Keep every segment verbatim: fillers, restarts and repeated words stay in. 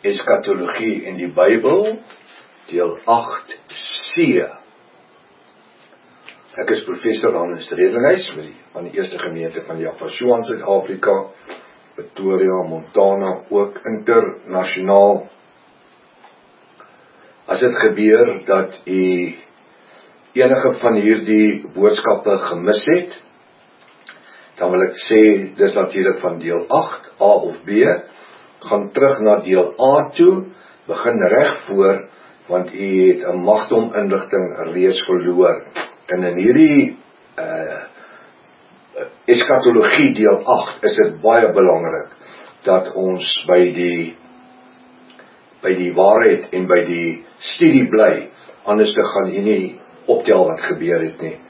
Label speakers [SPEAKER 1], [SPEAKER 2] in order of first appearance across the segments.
[SPEAKER 1] Eskatologie in die Bybel, deel agt C. Ek is professor Hannes Redenhuis van die eerste gemeente van Java Shoan, Suid-Afrika, Pretoria, Montana, ook internasionaal. As dit gebeur dat u enige van hierdie boodskappe gemis het, dan wil ek sê, dis natuurlik van deel agt, A of B, gaan terug na deel A toe, begin reg voor, want u het 'n magdom inligting reeds verloor. En in hierdie uh, eskatologie deel agt is dit baie belangrik dat ons by die by die waarheid en by die studie bly, anders te gaan u nie optel wat gebeur het nie.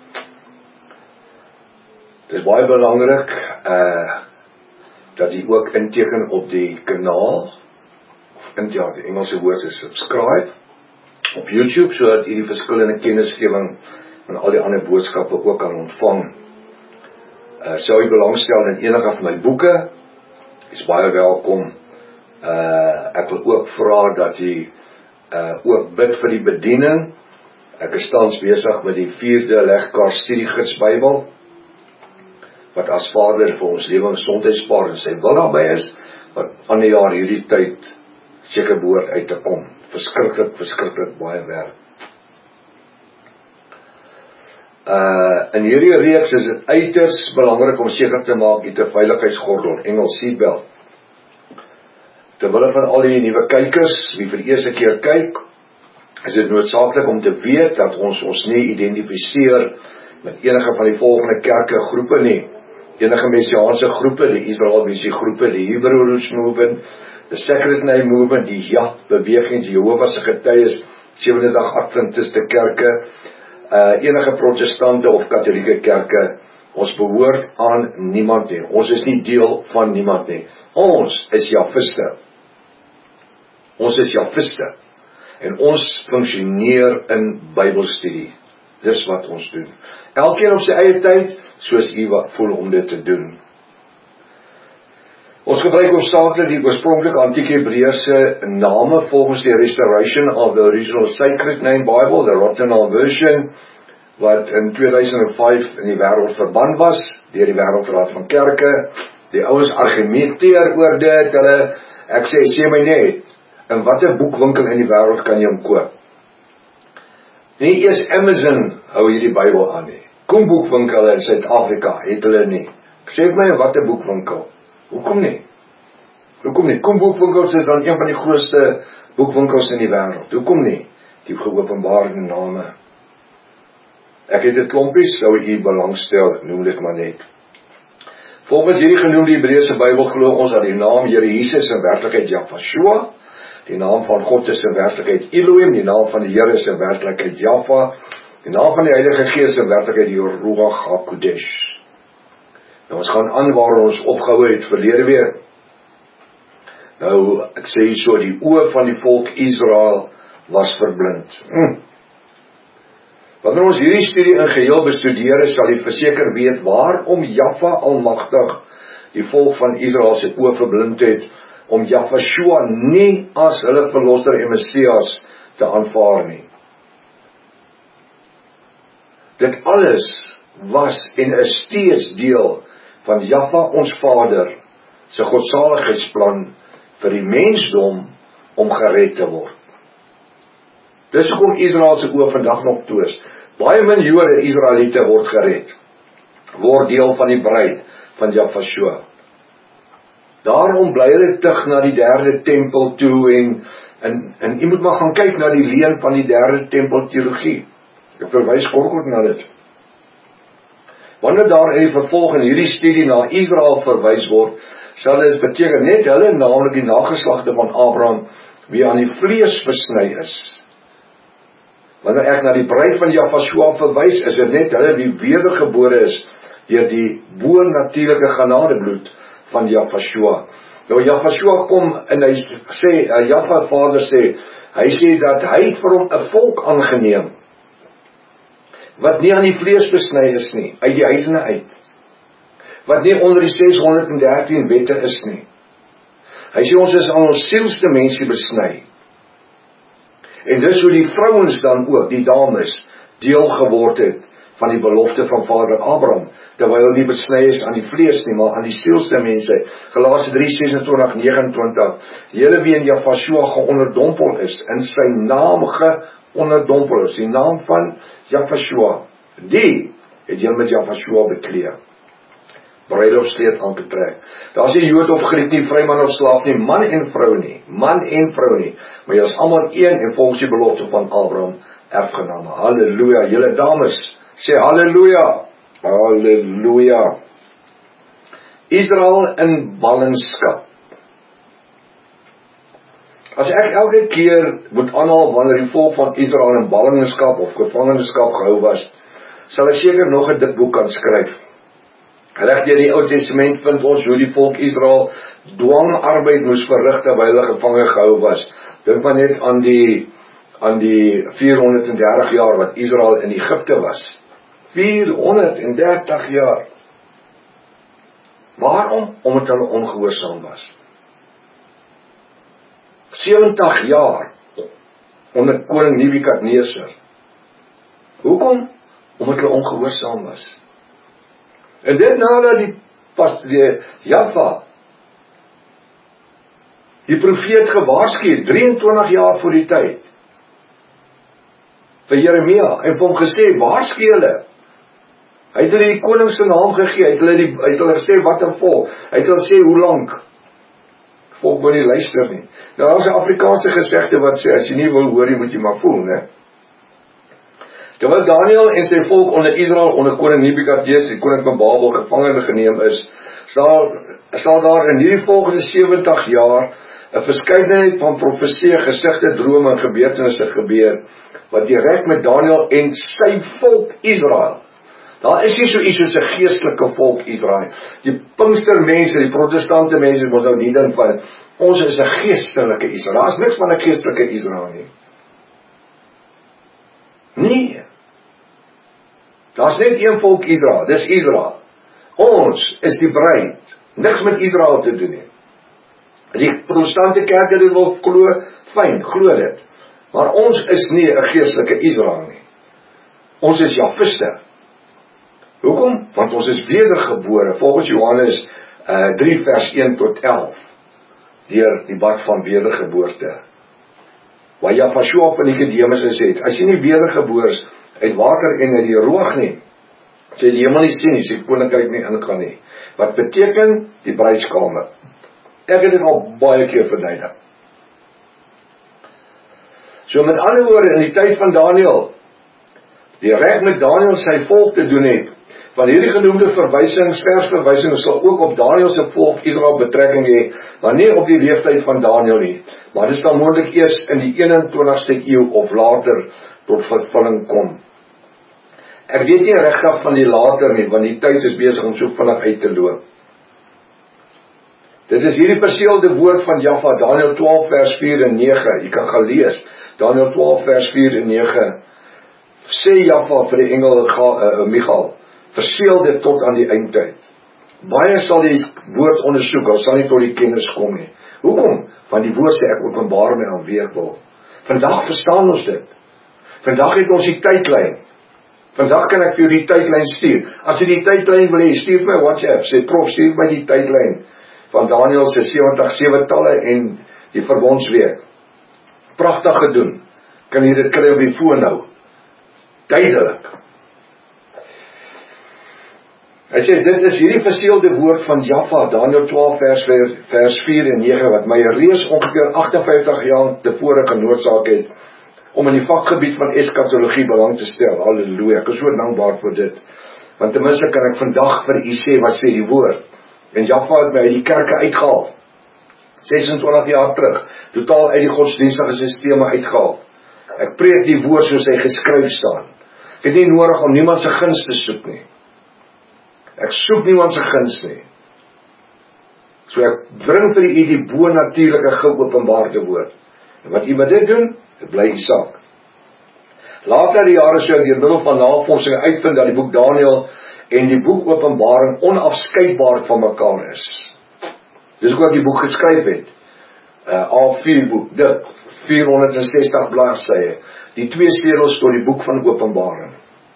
[SPEAKER 1] Dit is baie belangrik uh, dat jy ook inteken op die kanaal, of in ja, die Engelse woord is subscribe, op YouTube, sodat jy die verskillende kennisgewing en al die ander boodskappe ook kan ontvang. Uh, sou jy belangstel in enige van my boeke, is baie welkom. Uh, ek wil ook vra dat jy uh, ook bid vir die bediening. Ek is tans besig met die vierde legkaart studiegids Bybel, wat as Vader vir ons lewe en gesondheidspaar en sy wil daarby is, wat ander jaar hierdie tyd seker behoort uit te kom. Verskriklik, verskriklik baie werk. Uh, in hierdie reeks is dit uiters belangrik om seker te maak jy 'n veiligheidsgordel, Engels seatbelt. Terwille van al die nuwe kykers, wie vir die eerste keer kyk, is dit noodsaaklik om te weet dat ons ons nie identifiseer met enige van die volgende kerke groepe nie. Enige messiaanse groepe, die Israel Missie groepe, die Hebrew Roots Movement, the Sacred Name Movement, die J A P beweging, die Jehovah's Getuies, Sewende Dag Adventiste kerke, uh, enige protestante of katholieke kerke. Ons behoort aan niemand nie. Ons is nie deel van niemand nie. Ons is Javiste. Ons is Javiste. En ons funksioneer in Bybelstudie. Dis wat ons doen. Elkeen op sy eie tyd, soos u wat voel om dit te doen. Ons gebruik hoofsaaklik die oorspronklike antieke Hebreëse name volgens die Restoration of the Original Sacred Name Bible, the Rottenau Version, wat in twee duisend vyf in die wêreld verban was, deur die Wêreldraad van Kerke. Die ouens argumenteer oor dit, hulle, ek sê, sê my net, in watter boekwinkel in die wêreld kan jy hom koop? Nie eers Amazon hou hierdie Bybel aan nie. Kom boekwinkel in Suid-Afrika, het hulle nie. Ek sê my, wat 'n boekwinkel? Hoekom nie? Hoekom nie? Kom boekwinkels is dan een van die grootste boekwinkels in die wêreld. Hoekom nie? Die geopenbaarde name. Ek het 'n klompie, sou u belangstel, noem dit maar net. Volgens hierdie genoemde Hebreëse Bybel glo ons dat die naam Here Jesus in werklikheid Jahva, die naam van God is in werklikheid Elohim, die naam van die Here is in werklikheid Jahva, die naam van die Heilige Gees in werklikheid die Ruach HaKodesh. Nou ons gaan aan waar ons opgehou het verlede week. Nou, ek sê so, die oë van die volk Israel was verblind. Hm. Wanneer ons hierdie studie in geheel bestudeer, sal jy verseker weet waarom Jahva Almagtig die volk van Israel se oë verblind het, om Jahva nie as hulle verlosser en Messias te aanvaar nie. Dit alles was en is steeds deel van Jahva ons Vader se godsaligheidsplan vir die mensdom om gered te word. Dis hoekom Israel se oë vandag nog toe is. Baie min Jode, Israeliete word gered, word deel van die bruid van Jahva. Daarom bly hulle terug na die derde tempel toe en en en jy moet maar gaan kyk na die leen van die derde tempel teologie. Ek verwys kort na dit. Wanneer daar in die vervolg in hierdie studie na Israel verwys word, sal dit beteken net hulle, naamlik die nageslagte van Abraham, wie aan die vlees versny is. Wanneer ek na die bruid van Jahva verwys, is dit net hulle wie wedergebore is deur die bo-natuurlike genadebloed van Jahva. Nou Jahva kom en hy sê, uh, Jahva Vader sê, hy sê dat hy het vir hom 'n volk aangeneem, wat nie aan die vlees besny is nie, uit die heidene uit, wat nie onder die ses honderd dertien wette is nie, Hy sê ons is aan ons sielste mensie besny. En dis hoe die vrouens dan ook, die dames, deel geword het van die belofte van Vader Abraham, terwyl hulle nie besny is aan die vlees nie, maar aan die sielste mense. Galasië drie sesentwintig negenentwintig, julle wie in Jahweh geonderdompel is, in sy naam geonderdompel is, die naam van Jahweh, die het julle met Jahweh bekleed. Bruilofskleed aangetrek. Daar is nie Jood of Griek nie, vryman of slaaf nie, man en vrou nie, man en vrou nie, maar jy is almal een en volgens die belofte van Abraham erfgename. Halleluja, julle dames, sê halleluja, halleluja. Israel in ballingskap. As ek elke keer moet aanhaal wanneer die volk van Israel in ballingskap of gevangenskap gehou was, sal ek seker nog 'n dik boek kan skryf. Reg deur die Ou Testament vind ons hoe die volk Israel dwangarbeid moes verrig terwyl hulle gevange gehou was. Dink maar net aan die aan die vierhonderddertig jaar wat Israel in Egipte was. vierhonderddertig jaar. Waarom? Omdat hulle ongehoorsaam was. sewentig jaar onder koning Nebukadneser. Hoekom? Omdat hulle ongehoorsaam was. En dit nadat die pas die Jahwe die profeet gewaarsku drieëntwintig jaar voor die tyd vir Jeremia en hom gesê waarsku hulle. Hy het hulle die koning se naam gegee, hy het hulle die hy het hulle gesê wat en vol. Hy het hulle sê hoe lank. Volk wil nie luister nie. Nou daar's 'n Afrikaanse gesegde wat sê as jy nie wil hoor jy moet jy maar voel, né? Terwyl Daniel en sy volk onder Israel onder koning Nebukadneser, die koning van Babel, gevangene geneem is, sal, sal daar in hierdie volgende sewentig jaar 'n verskeidenheid van profeseë, gesigte, drome en gebeurtenisse gebeur, wat direk met Daniel en sy volk Israel. Daar is nie so iets soos 'n geestelike volk Israel. Die Pinkstermense, die protestante mense, moet nou die ding van, ons is 'n geestelike Israel. Daar is niks van 'n geestelike Israel nie. Nee. Daar's net een volk Israel, dis Israel. Ons is die bruid, niks met Israel te doen nie. Die protestante kerke dit wil glo, fyn, glo dit. Maar ons is nie 'n geestelike Israel nie. Ons is Jahwiste. Hoekom? Want ons is wedergebore, volgens Johannes uh, drie vers een tot elf, deur die bad van wedergeboorte. Waar Jahweh op Nikodemus gesê het, as jy nie wedergebore is uit water en uit die roog nie, sê die hemel nie sien nie, sê die koninkryk nie ingaan nie. Wat beteken die bruidskamer? Ek het dit al baie keer verduidelik. So met ander woorde, in die tyd van Daniel, direk met Daniel sy volk te doen het, van hierdie genoemde verwysings, versverwysings sal ook op Daniel se volk Israel betrekking hê, maar nie op die leeftyd van Daniel nie, maar dit sal moontlik eers in die eenentwintigste eeu of later tot vervulling kom. Ek weet nie regtig van die later nie, want die tyd is besig om so vinnig uit te loop. Dit is hierdie perseelde woord van Jahwe, Daniel twaalf vers vier en nege, jy kan gaan lees, Daniel twaalf vers vier en nege, sê Jahwe vir die engel uh, Michael, verseel dit tot aan die eindtyd. Baie sal die woord ondersoek, al sal nie tot die kennis kom nie. Hoekom? Want die woord sê ek openbaar my aan wie ek wil. Vandag verstaan ons dit. Vandag het ons die tydlyn. Vandag kan ek vir jou die tydlyn stuur. As jy die tydlyn wil hê, stuur my WhatsApp, sê prof, stuur my die tydlyn van Daniel se sewentig sewe talle en die verbondsweek. Pragtig gedoen. Kan jy dit kry op die foon nou? Duidelik. Hy sê, dit is hierdie verseelde woord van Jahwe, Daniel twaalf vers, vers vier en nege, wat my reeds ongeveer agt en vyftig jaar tevore genoodsaak het, om in die vakgebied van eskatologie belang te stel. Halleluja, ek is so dankbaar vir dit. Want ten minste kan ek vandag vir u sê, wat sê die woord. En Jahwe het my uit die kerke uitgehaal. sesentwintig jaar terug, totaal uit die godsdienstige sisteme uitgehaal. Ek preek die woord soos hy geskryf staan. Ek het nie nodig om niemand se guns te soek nie. Ek soek niemand se guns nie. So ek bring vir u die bo-natuurlike geopenbaarde woord. En wat u met dit doen, dit bly die saak. Later die jare sou ek deur middel van navorsing uitvind dat die boek Daniel en die boek Openbaring onafskeidbaar van mekaar is. Dis ook wat die boek geskryf het. Uh, A vier boek, dik, vierhonderdsestig bladsye. Die twee sleutels tot die boek van Openbaring.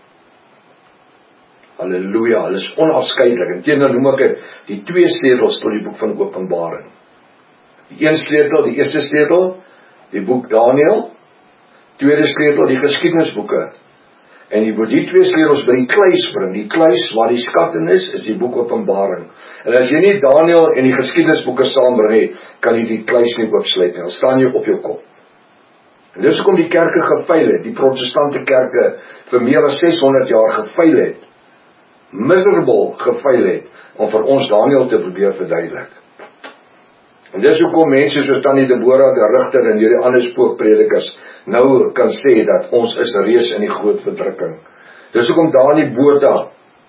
[SPEAKER 1] Halleluja, hulle is onafskeidelik. Inteendeel noem ek dit die twee sleutels tot die boek van Openbaring. Die een sleutel, die eerste sleutel, die boek Daniël, tweede sleutel, die geskiedenisboeke. En die, die twee sleutels by die kluis bring, die kluis waar die skatte is, is die boek Openbaring. En as jy nie Daniël en die geskiedenisboeke saambring nie, kan jy die kluis nie oopsluit nie, dan staan jy op jou kop. En dis hoekom die kerke gefaal het, die protestante kerke vir meer as seshonderd jaar gefaal het, miserable gefaal het, om vir ons Daniël te probeer verduidelik. En dis hoekom mense soos Tannie Deborah de Rigter en hierdie ander spookpredikers nou kan sê dat ons is reeds in die groot verdrukking. Dis hoekom Dani Botha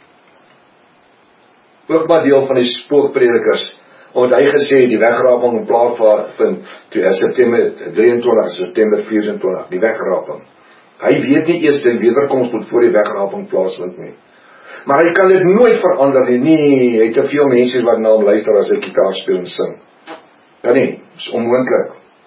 [SPEAKER 1] ook maar deel van die spookpredikers, omdat hy gesê die wegraping in plaas van September drieëntwintig, September vyfentwintig, die wegraping. Hy weet nie eers die wederkoms moet voor die wegraping plaasvind nie. Maar hy kan dit nooit verander nie. Nee, hy het te veel mense wat na hom luister as hy gitaar speel en sing. Kan nie, is onmoontlik.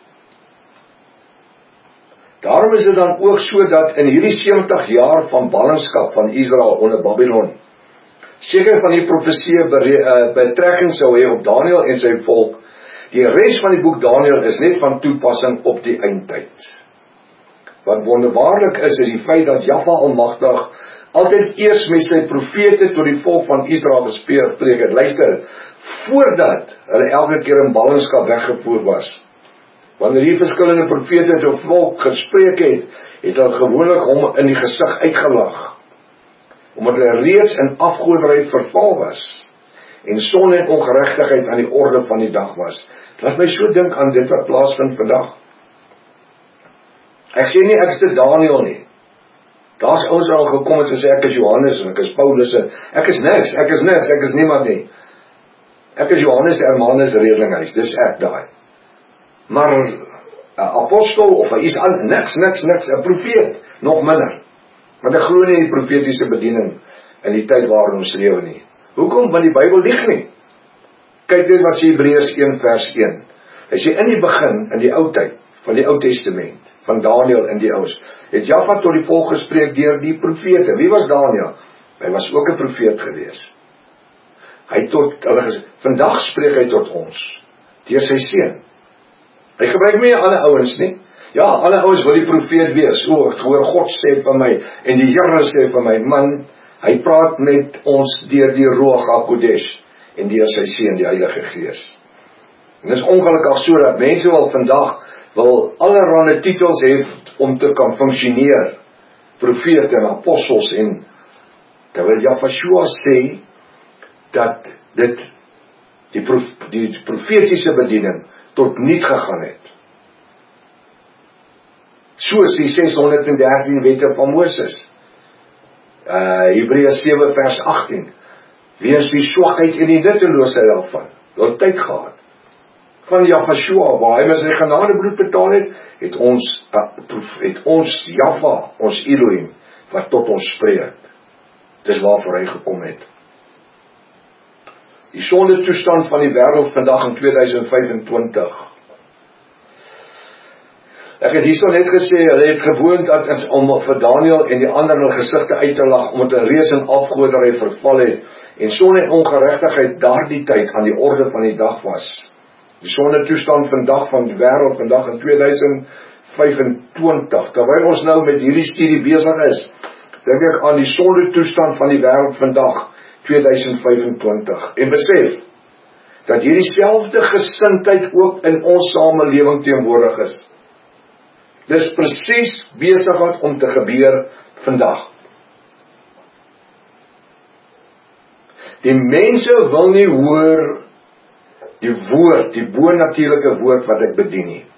[SPEAKER 1] Daarom is dit dan ook so dat in hierdie sewentig jaar van ballingskap van Israel onder Babylon, seker van die profesie betrekking sou hê op Daniël en sy volk. Die res van die boek Daniël is net van toepassing op die eindtyd. Wat wonderbaarlik is, is die feit dat Jahwe Almagtig altyd eers met sy profete tot die volk van Israel gespreek het. Luister, voordat hulle elke keer in ballingskap weggevoer was. Wanneer die verskillende profete tot volk gespreek het, het hulle gewoonlik hom in die gesig uitgelag. Omdat hulle reeds in afgoderry verval was, en sonde en ongeregtigheid aan die orde van die dag was. Laat my so dink aan dit wat plaasvind vandag. Ek sê nie ek is te Daniël nie. Daar's ouens al gekom het en sê ek is Johannes en ek is Paulus en ek is niks, ek is niks, ek is niemand nie. Ek is Johannes Hermanus Redlinghuis, dis ek daai. Maar 'n apostel of hy is al niks, niks, niks, 'n profeet, nog minder. Want ek glo nie in die profetiese bediening in die tyd waarin ons lewe nie. Hoekom? Want die Bybel lieg nie. Kyk net wat sê Hebreërs een vers een. Hy sê in die begin, in die ou tyd, van die Ou Testament, van Daniël in die ouds, het Jahwe tot die volk gespreek deur die profete. Wie was Daniël? Hy was ook 'n profeet gewees. Hy tot, hulle gesê, vandag spreek hy tot ons, deur sy seun. Hy gebruik nie ander ouens nie. Ja, ander ouens wil die profeet wees. O, ek hoor God sê van my, en die Here sê van my, man, hy praat met ons deur die Ruach HaKodesh, en deur sy seun, die Heilige Gees. En dit is ongelukkig so, dat mense wil vandag, wil allerhande titels hê, om te kan functioneer, profete en apostels, en, terwyl Jahwe sê, dat dit, die, prof, die profetiese bediening, tot niet gegaan het. Soos die seshonderd dertien wette van Moses. Uh, Hebreërs sewe vers agttien. Weens die swakheid en die nutteloosheid daarvan. Daar tyd gehad. Van Jahwe, waar hy met sy genadebloed betaal het, het ons, uh, het ons Jahwe, ons Elohim, wat tot ons spreek. Dis waarvoor hy gekom het. Die sonde toestand van die wêreld vandag in tweeduisend vyfentwintig. Ek het hierso net gesê, hulle het gewoond dat is om vir Daniël en die ander hulle gesigte uit te lag, omdat hulle reeds in afgoderry verval het, en sonde en ongeregtigheid daardie tyd aan die orde van die dag was. Die sonde toestand vandag van die wêreld vandag in tweeduisend vyfentwintig, terwyl ons nou met hierdie studie besig is, dink ek aan die sonde toestand van die wêreld vandag, tweeduisend vyfentwintig, en besef, dat hierdie selfde gesindheid ook in ons samelewing teenwoordig is. Dis presies besig om te gebeur vandag. Die mense wil nie hoor die woord, die bonatuurlike woord wat ek bedien nie.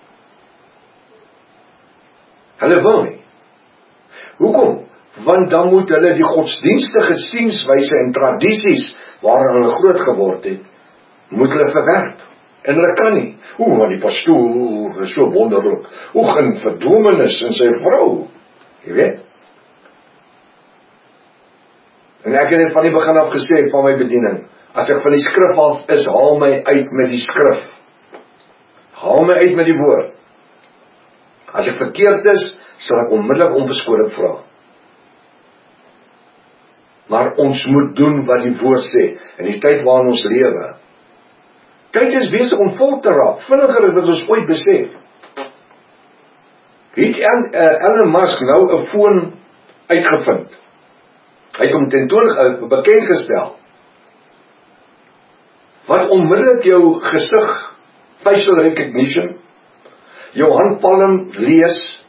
[SPEAKER 1] Hulle wil nie. Hoekom? Want dan moet hulle die godsdienstige sienswyse en tradisies waarin hulle groot geword het, moet hulle verwerp. En hulle kan nie. Oeh, want die pastoor is so wonderlik. Oeh, en verdoemenis in sy vrou. Jy weet? En ek het het van die begin af gesê van my bediening, As ek van die skrif af is, haal my uit met die skrif. Haal my uit met die woord. As ek verkeerd is, sal ek onmiddellik om verskoning vra. Maar ons moet doen wat die woord sê, in die tyd waarin ons lewe. Tyd is besig om vol te raak, vinniger as wat ons ooit besef. Het Elon Musk nou 'n foon uitgevind. Hy het hom tentoon uh, bekend gestel. Wat onmiddellik jou gesig, facial recognition, jou handpalm lees.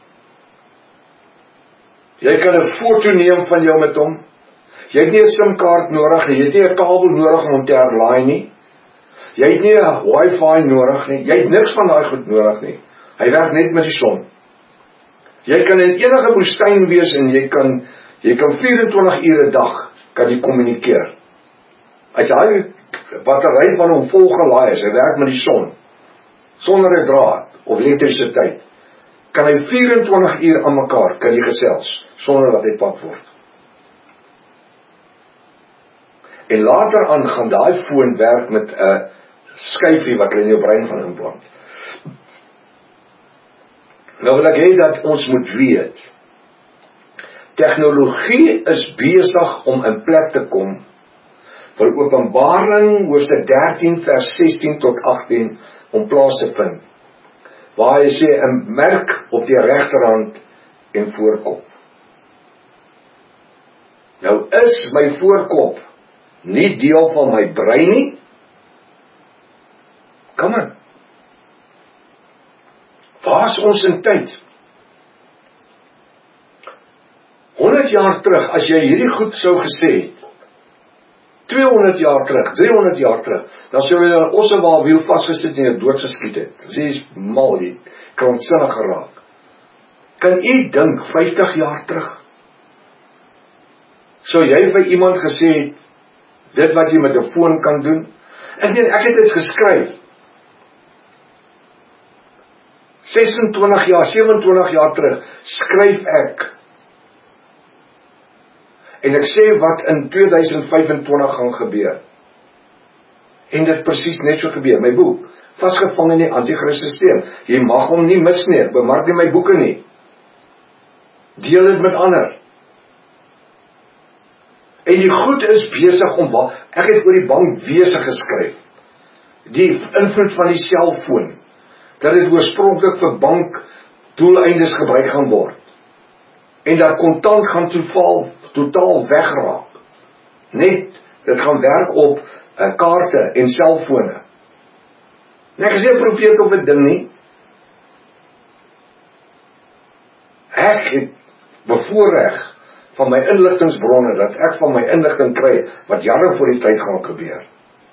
[SPEAKER 1] Jy kan 'n foto neem van jou met hom. Jy het nie 'n simkaart nodig nie, jy het nie 'n kabel nodig om hom te herlaai nie. Jy het nie 'n wifi nodig nie, jy het niks van daai goed nodig nie. Hy werk net met die son. Jy kan in enige woestyn wees en jy kan jy kan vyf en twintig ure 'n dag kan jy kommunikeer. As hy battery van hom vol gelaai is, hy werk met die son, sonder 'n draad of elektrisiteit, kan hy vyf en twintig uur aan mekaar kan jy gesels sonder dat hy pad word. En later aan gaan daai foon werk met 'n uh, skyfie wat hulle in jou brein gaan implant. Nou wil ek hê dat ons moet weet, tegnologie is besig om in plek te kom, vir Openbaring hoofstuk dertien vers sestien tot agttien om plaas te vind, waar hy sê 'n merk op die regterhand en voorkop. Nou is my voorkop nie deel van my brein nie. Kom aan. Waar is ons in tyd? honderd jaar terug, as jy hierdie goed sou gesê het, tweehonderd jaar terug, driehonderd jaar terug, dan sou jy dan Ossewaal wiel vasgesit en jy doodgeskiet het. Jy is mal, jy kranksinnig geraak. Kan jy dink vyftig jaar terug? Sou jy vir iemand gesê het, dit wat jy met 'n foon kan doen? Ek weet, ek het dit geskryf. ses en twintig jaar, sewe en twintig jaar terug, skryf ek. En ek sê wat in twee duisend vyf en twintig gaan gebeur. En dit presies net so gebeur. My boek, Vasgevang in die Antichrist-sisteem. Jy mag hom nie mis nie, bemark nie my boeke nie. Deel dit met ander. En die goed is besig om, ek het oor die bankwese geskryf. Die invloed van die selfoon, dat dit oorspronklik vir bankdoeleindes gebruik gaan word. En dat kontant gaan toeval, totaal wegraak. Net, dit gaan werk op uh, kaarte en selfone. En ek is nie 'n profeet op 'n ding nie. Ek het bevoorreg van my inligtingsbronne, dat ek van my inligting kry, wat jare voor die tyd gaan gebeur.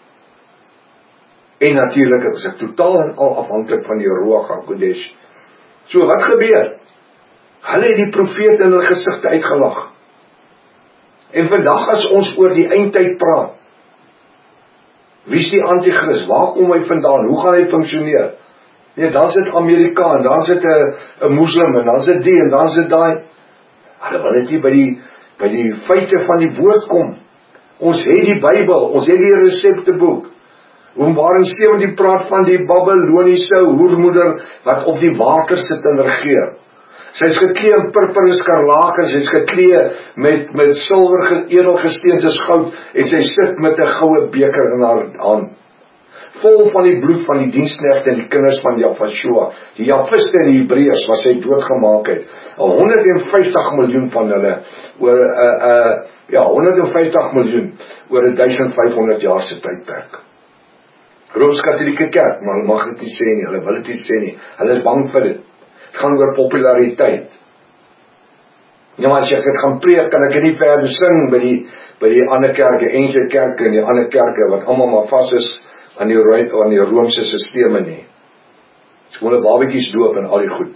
[SPEAKER 1] En natuurlik is ek totaal en al afhanklik van die Ruach HaKodesh. So wat gebeur? Hulle het die profeet in hulle gesigte uitgelag. En vandag as ons oor die eindtyd praat, wie is die antichrist? Waar kom hy vandaan? Hoe gaan hy funksioneer? Nee, dan sit Amerika, en dan sit 'n 'n moslim, en dan sit die, en dan sit daai. Hulle wil net nie by die, by die feite van die woord kom. Ons het die Bybel, ons het die resepteboek. Openbaring sewentien praat van die Babyloniese hoermoeder, wat op die water sit en regeer. Sy is geklee in purper en skarlaken, sy is geklee met, met silwer, edelgesteente goud, en sy sit met 'n goue beker in haar hand. Vol van die bloed van die diensknegte en die kinders van Jafashua, die Jafiste en die Hebreërs wat sy doodgemaak het. Al honderd en vyftig miljoen van hulle, oor, uh, uh, ja, honderd en vyftig miljoen, oor duisend vyfhonderd jaar se tydperk. Rooms-Katholieke kerk, maar hulle mag dit nie sê nie, hulle wil dit nie sê nie, hulle is bang vir dit. Het gaan oor populariteit. Ja, maar as ek dit gaan preek, kan ek dit nie verder sing by die, by die ander kerke, eentjie kerke en die ander kerke, wat allemaal maar vast is aan die, aan die Roomse systeme nie. Skole babetjies doop en al die goed.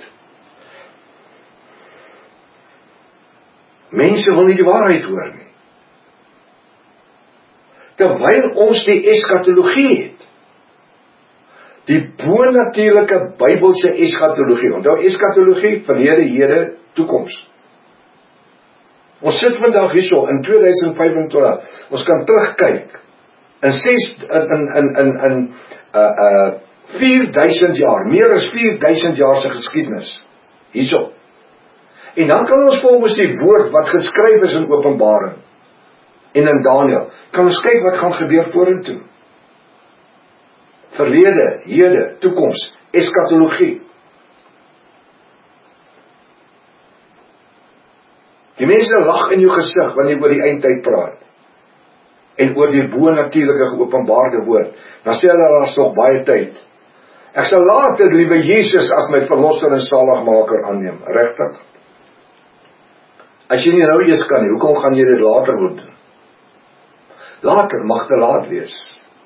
[SPEAKER 1] Mense wil nie die waarheid hoor nie. Terwyl ons die eskatologie het, die bonatuurlike Bybelse eskatologie, onthou eskatologie, verlede, hede, toekoms. Ons sit vandag hierso in tweeduisend vyf en twintig, ons kan terugkyk, In ses in in in in uh uh vier duisend jaar, meer as vier duisend jaar se geskiedenis. Hierso. En dan kan ons volgens die woord wat geskryf is in Openbaring en in Daniël, kan ons kyk wat gaan gebeur vorentoe. Verlede, hede, toekoms, eskatologie. Die mense lag in jou gesig wanneer jy oor die eindtyd praat. En oor die bo-natuurlike geopenbaarde woord. Dan sê hulle, daar is nog baie tyd. Ek sal later die liewe Jesus as my verlosser en saligmaker aanneem. Regtig? As jy nie nou eers kan nie, hoekom gaan jy dit later moet doen? Later mag te laat wees.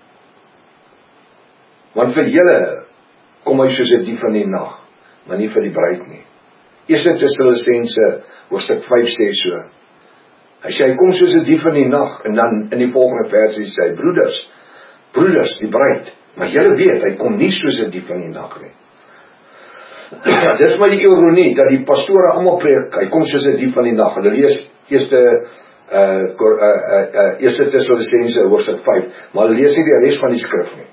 [SPEAKER 1] Want vir julle kom hy soos 'n dief in die nag, maar nie vir die bruid nie. Eerste Tessalonisense hoofstuk vyf sê so. Hy sê hy kom soos 'n dief in die nag, en dan in die volgende versie sê hy, broeders, broeders, die bruid, maar julle weet, hy kom nie soos 'n dief in die nag nie. Dit is maar die ironie, dat die pastore almal preek, hy kom soos 'n dief in die nag. Hulle lees eerste uh, uh, uh, uh, eerste Tessalonisense hoofstuk vyf, maar hulle lees nie die res van die skrif nie.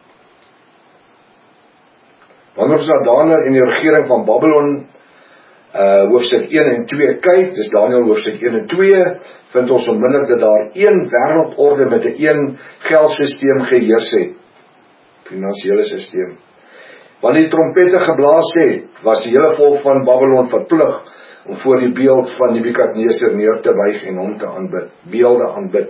[SPEAKER 1] Wanneer ons na Daniël en die regering van Babylon Uh, hoofstuk een en twee kyk, dis Daniël hoofstuk een en twee, vind ons onmiddellik dat daar een wêreldorde met 'n een geldsysteem geheers het. Finansiële systeem. Wanneer die trompette geblaas het, was die hele volk van Babylon verplig om voor die beeld van Nebukadneser neer te buig en hom te aanbid. Beelde aanbid.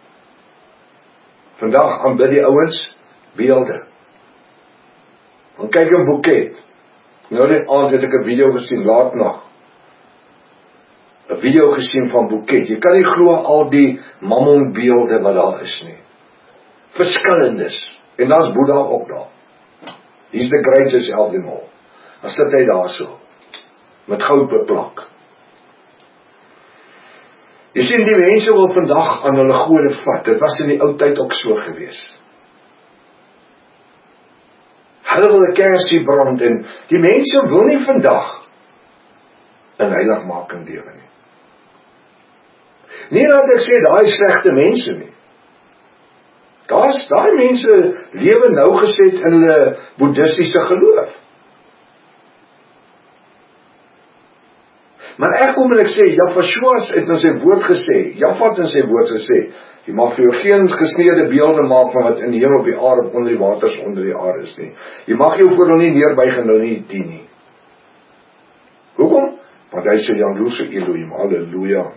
[SPEAKER 1] Vandag aanbid die ouens beelde. Dan kyk 'n boeket. Nou net aand het ek 'n video gesien, laat nag. 'n Video gesien van boeket. Jy kan nie glo al die mammonbeelde wat daar is nie. Verskillendes. En dan is Boeddha ook daar. He's the greatest of them all. Dan sit hy daar so, met goud beplak. Jy sien, die mense wil vandag aan hulle gode vat. Dit was in die ou tyd ook so gewees. Hulle wil 'n kersie brand en die mense wil nie vandag in heiligmaking lewe nie. Nie dat ek sê daai slegte mense nie. Daar's daai mense lewe nou geset in hulle boeddhistiese geloof. Maar ek kom en ek sê, Jafashua het in sy woord gesê, Jafat in sy woord gesê, jy mag vir jou geen gesneede beelde maak van wat in die hemel op die aarde onder die waters onder die aarde is nie. Jy mag jou voor hom nie neerbuig en hulle nie dien nie. Hoekom? Want hy sê jaloerse Elohim, halleluja.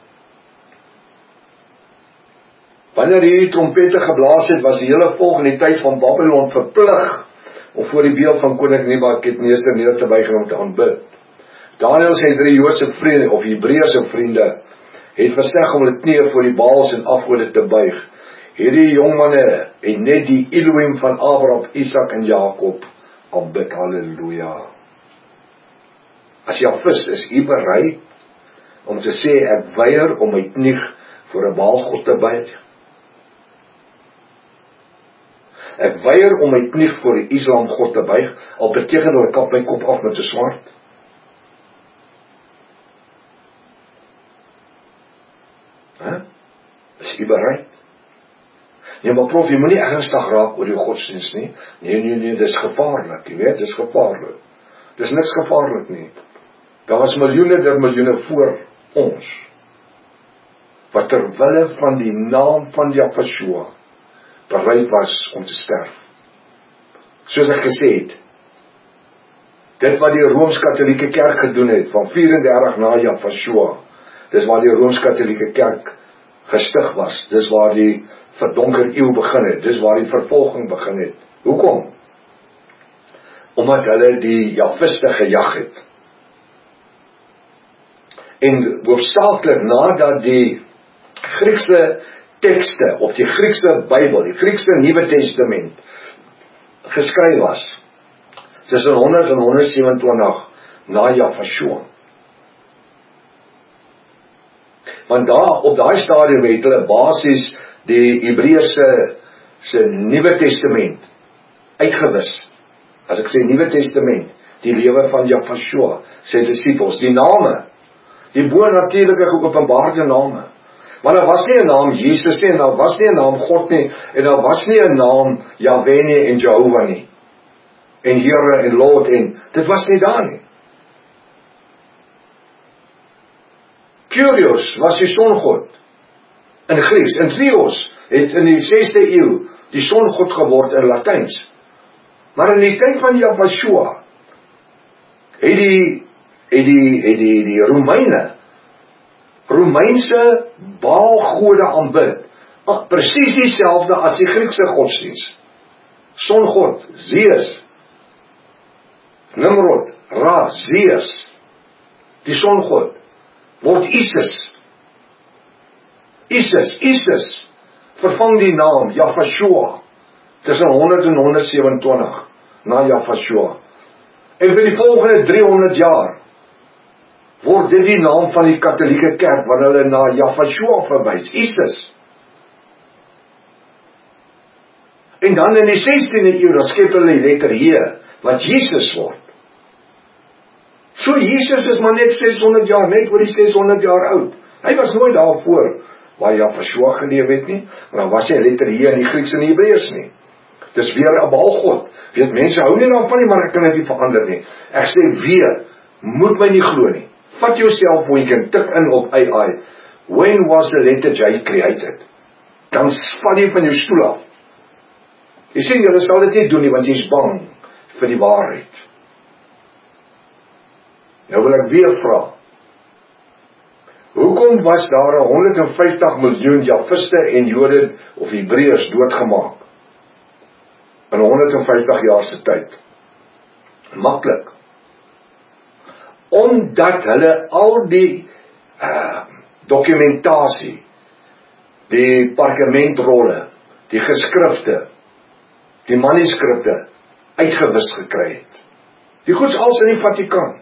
[SPEAKER 1] Wanneer hierdie trompette geblaas het, was die hele volk in die tyd van Babylon verplig om voor die beeld van koning Nebukadneser neer te buig en hom te aanbid. Daniël sê drie Joodse vriende of Hebreëse vriende het verseg om hulle knieë voor die Baals en afgode te buig. Hierdie jong manne het net die Elohim van Abraham, Isak en Jakob aanbid. Halleluja. As Jafis, is u bereid om te sê ek weier om my knie voor 'n Baalgod te buig? Ek weier om my knie voor die Islam God te buig, al beteken hulle kap my kop af met 'n swaard. Huh? Is jy bereid? Nee, maar prof, jy moet nie ernstig raak oor jou godsdienst nie. Nee, nee, nee, dit is gevaarlik, jy weet, dit is gevaarlik. Dit is niks gevaarlik nie. Daar was miljoene der miljoene voor ons, wat terwille van die naam van Jafashua bereid was om te sterf. Soos ek gesê het, dit wat die Rooms-Katholieke Kerk gedoen het, van vyf-en-dertig na Jafashua, dis waar die Rooms-Katholieke Kerk gestig was, dis waar die verdonker eeu begin het, dis waar die vervolging begin het. Hoekom? Omdat hulle die Jafiste gejag het. En hoofsaaklik nadat die Griekse tekste, of die Griekse Bybel, die Griekse Nuwe Testament, geskryf was, tussen honderd en honderd sewenentwintig na Jafashua. Want daar, op daai stadium het hulle basies die Hebreëse se Nuwe Testament uitgewis. As ek sê Nuwe Testament, die lewe van Jafashua, sy disippels, die name, die bo-natuurlike geopenbaarde name. Maar daar was nie 'n naam Jesus nie, en daar was nie 'n naam God nie, en daar was nie 'n naam Jahwe nie en Jehovah nie. En Here en Lord, en dit was nie daar nie. Kyrios was die songod in Grieks, en Theos het in die sesde eeu die songod geword in Latyns. Maar in die tyd van Yahshua het die het die het die die Romeine Romeinse baalgode aanbid. Presies dieselfde as die Griekse godsdienst. Songod, Zeus, Nimrod, Ra, Zeus, die songod, word Isis. Isis, Isis, vervang die naam Yahshua, tussen honderd en honderd sewe en twintig, na Yahshua. En vir die volgende driehonderd jaar, word dit die naam van die katholieke kerk, wanneer hulle na Yahshua verwys, Isis. En dan in die sestiende eeu, dan skep hulle die letter J, wat Jesus word. So Jesus is maar net ses honderd jaar, net oor die ses honderd jaar oud. Hy was nooit daarvoor, waar Yahshua geleef het nie, maar dan was hy letter J in die Grieks en die Hebreërs nie. Dis weer 'n baalgod. Weet, mense hou nie daarvan nie, maar ek kan dit nie verander nie. Ek sê weer, moet my nie glo nie. Vat jou selfoontjie en tik in op A I. When was the letter J created? Dan val jy van jou stoel af. Jy sien, jy sal dit nie doen nie, want jy is bang vir die waarheid. Nou wil ek weer vra, hoekom was daar honderd en vyftig miljoen Jafiste en Jode of Hebreërs doodgemaak in honderd en vyftig jaar se tyd? Maklik. Omdat hulle al die uh, dokumentasie, die parkementrolle, die geskrifte, die manuskripte uitgewis gekry het. Die goeds als in die Vatikaan.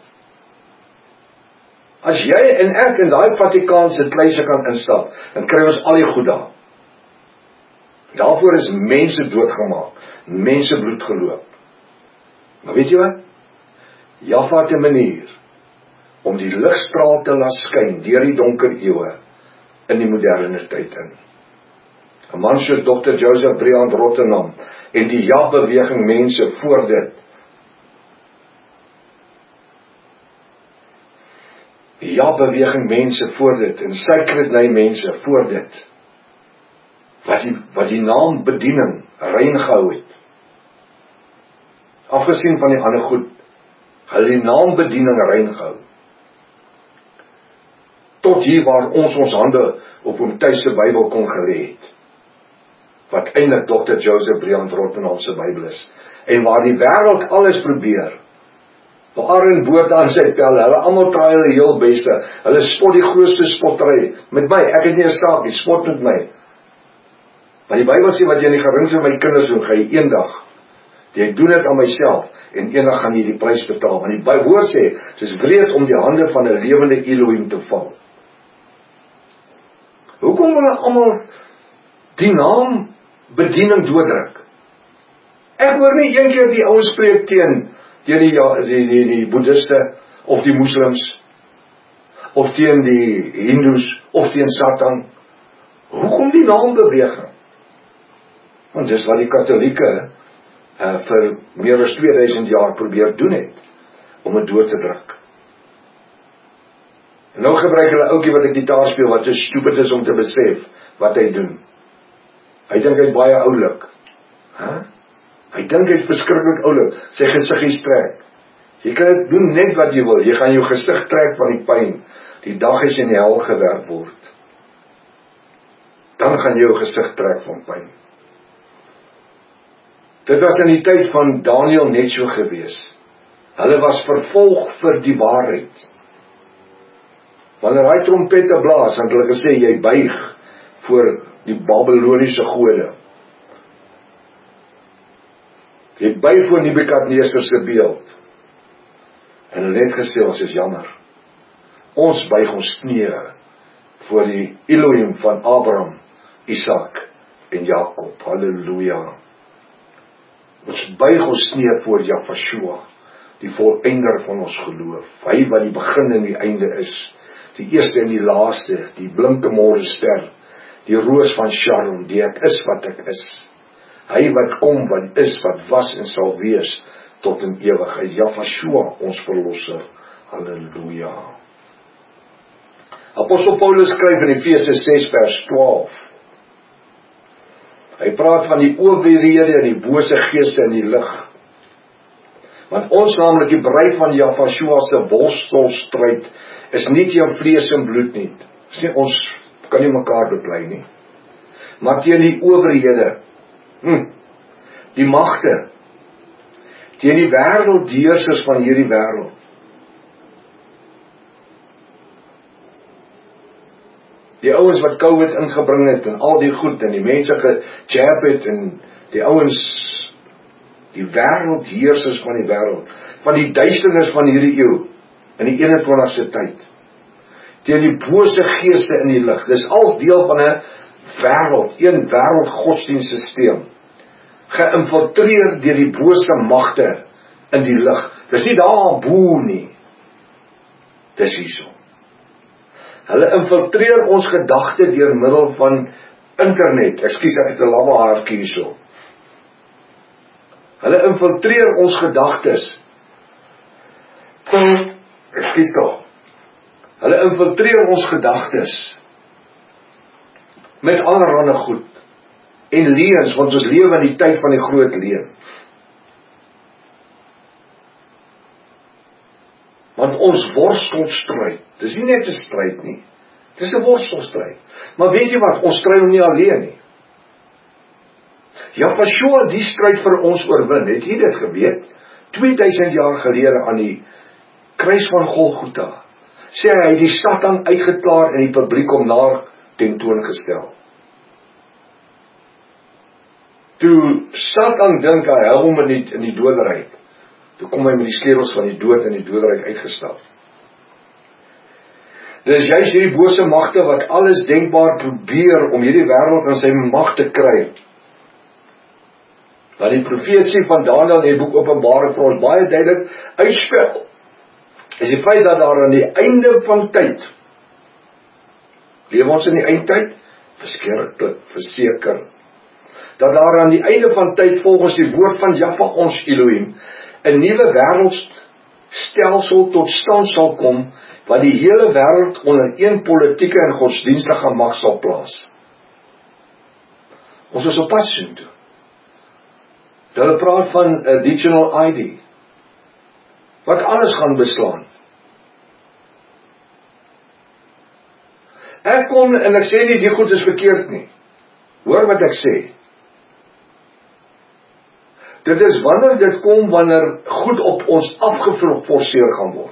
[SPEAKER 1] As jy en ek in daai Vatikaanse kluise kan instap, dan kry ons al die goed daar. Daarvoor is mense doodgemaak, mense bloed geloop. Maar weet jy wat? Jahwe het 'n manier om die ligstraal te laat skyn deur die donker eeue in die moderne tyd in. 'n Man soos dokter Joseph Briand Rotterdam en die ja-beweging mense voor dit. Die ja-beweging mense voor dit en Sacred Name mense voor dit. Wat die, wat die naam bediening rein gehou het. Afgesien van die ander goed, hulle die naam bediening rein gehou. Tot hier waar ons ons hande op hom tuise Bybel kon gelê het. Wat eintlik dokter Joseph Briand Rotterdam se Bybel is. En waar die wêreld alles probeer. Waar in boord aan sy tel, hulle almal traai hulle heel beste. Hulle spot die grootste spottery met my. Ek het nie 'n saak nie, spot met my. Maar die Bybel sê wat jy in die geringste my kinders doen, gaan jy eendag. Jy doen dit aan myself en eendag gaan jy die prys betaal. Want die woord sê, dit is wreed om die hande van 'n lewende Elohim te val. Hoekom wil hulle almal die naam bediening dooddruk? Ek hoor nie een keer die ouens spreek teen teen die, die, die, die boeddhiste of die moslims of teen die hindoes of teen Satan. Hoekom die naambeweging? Want dis wat die katholieke uh, vir meer as tweeduisend jaar probeer doen het om dit dood te druk. En nou gebruik hulle ouetjie wat 'n gitaar speel wat te stupid is om te besef wat hy doen. Hy dink hy's baie oulik. Huh? Hy dink hy's verskriklik oulik. Sy gesig is trek. Jy kan dit doen net wat jy wil. Jy gaan jou gesig trek van die pyn. Die dag as jy in die hel gewerp word. Dan gaan jy jou gesig trek van pyn. Dit was in die tyd van Daniel net so gewees. Hulle was vervolg vir die waarheid. Wanneer hy trompette blaas, het hulle gesê, jy buig voor die Babyloniese gode. Jy buig voor Nebukadneser se beeld. En hulle het gesê, ons is jammer. Ons buig ons knie voor die Elohim van Abraham, Isak en Jakob. Halleluja. Ons buig ons knie voor Jahshua, die volleinder van ons geloof. Hy wat die begin en die einde is, die eerste en die laaste, die blinke morgenster, die roos van Sharon, die ek is wat ek is. Hy wat kom, wat is, wat was en sal wees, tot in ewigheid. Jahshua, ons verlosser. Halleluja. Apostel Paulus skryf in Efese ses vers twaalf. Hy praat van die owerhede en die bose geeste in die lig. Want ons naamlik die bruid van Jahshua se worstelstryd is nie teen vlees en bloed nie. Dis nie ons kan nie mekaar beklei nie. Maar teen die owerhede, hm, die magte, teen die wêreldheersers van hierdie wêreld. Die ouens wat COVID ingebring het en al die goed en die mense gejab het en die ouens, die wêreldheersers van die wêreld, van die duisternis van hierdie eeu, in die eenentwintigste tyd, teen die bose geeste in die lig. Dis als deel van 'n wêreld, een wêreld godsdienstsysteem, geïnfiltreer deur die bose magte in die lig. Dis nie daar bo nie. Dis hierso. Hulle infiltreer ons gedagte deur middel van internet. Ekskuus, ek het 'n lawwe haartjie hierso. Hulle infiltreer ons gedagtes. Ekskuus tog. Hulle infiltreer ons gedagtes met allerlei goed en leuns, want ons lewe in die tyd van die groot leuen. Want ons worstelstryd, dis nie net 'n stryd nie, dis 'n worstelstryd. Maar weet jy wat, ons stry hom nie alleen nie. Jahshua die stryd vir ons oorwin, het jy dit geweet? twee duisend jaar gelede aan die kruis van Golgotha, sê hy, die Satan uitgeklaar en die publiek om naar tentoongestel. Toe Satan dink hy hou hom in die, in die doderyk, toe kom hy met die sleutels van die dood en die doderyk uitgestap. Dis juist hierdie bose magte wat alles denkbaar probeer om hierdie wêreld in sy mag te kry. Want die profesie van Daniël in die boek Openbaring vir ons baie duidelik uitspel, is die feit dat daar aan die einde van tyd, lewe ons in die eindtyd, verskriklik, verseker, dat daar aan die einde van tyd volgens die woord van Jahwe ons Elohim 'n nuwe wêreldstelsel tot stand sal kom, wat die hele wêreld onder een politieke en godsdienstige mag sal plaas. Ons is op pad soontoe. Hulle praat van 'n digital I D, wat alles gaan beslaan. Ek kom, en ek sê nie die goed is verkeerd nie. Hoor wat ek sê. Dit is wanneer dit kom, wanneer goed op ons afgeforceer gaan word.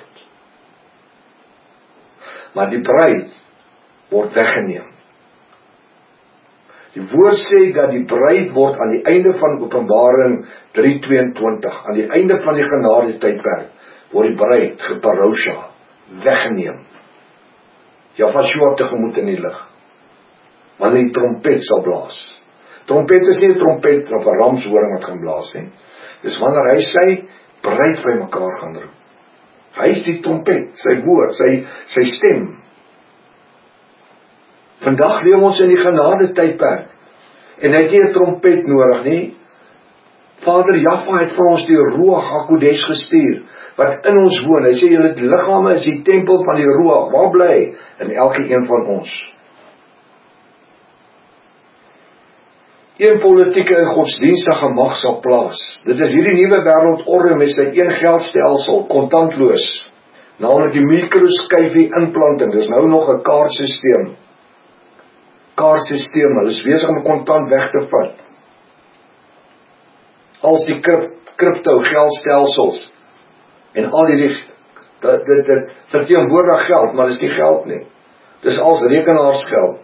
[SPEAKER 1] Maar die bruid word weggeneem. Die woord sê dat die bruid word aan die einde van Openbaring drie tweeëntwintig, aan die einde van die genade tydperk, word die bruid geparousia, weggeneem. Jahshua tegemoet in die lig, wanneer die trompet sal blaas. Trompet is nie 'n trompet of 'n ramshoring wat gaan blaas nie. Dis wanneer hy sy bruid by mekaar gaan roep. Hy is die trompet, sy woord, sy, sy stem. Vandag leef ons in die genade tydperk, en hy het nie 'n trompet nodig nie. Vader Jahwe het vir ons die Ruach HaKodesh gestuur, wat in ons woon. Hy sê, julle liggame is die tempel van die Ruach, waar bly hy? In elke een van ons. Een politieke en godsdienstige mag sal plaas. Dit is hierdie nuwe wêreldorde met sy een geldstelsel, kontantloos, naamlik die mikroskyfie implanting. Dis nou nog 'n kaartstelsel. Kaartstelsel, hulle is besig om kontant weg te vat. Als die crypto geldstelsels en al die dit, dit, dit verteenwoordig geld, maar dis nie geld nie. Dis als rekenaarsgeld.